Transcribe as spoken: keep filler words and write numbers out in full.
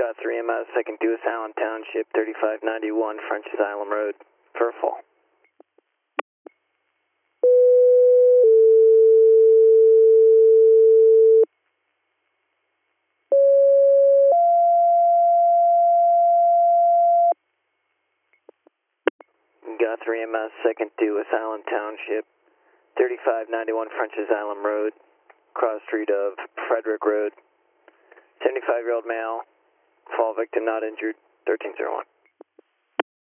Got three M S, second due Allen Township, thirty-five ninety-one French Asylum Road, for full. Got three M S, second due Allen Township, thirty-five ninety-one French Asylum Road, cross street of Frederick Road, seventy-five-year-old male, fall victim not injured, thirteen oh one.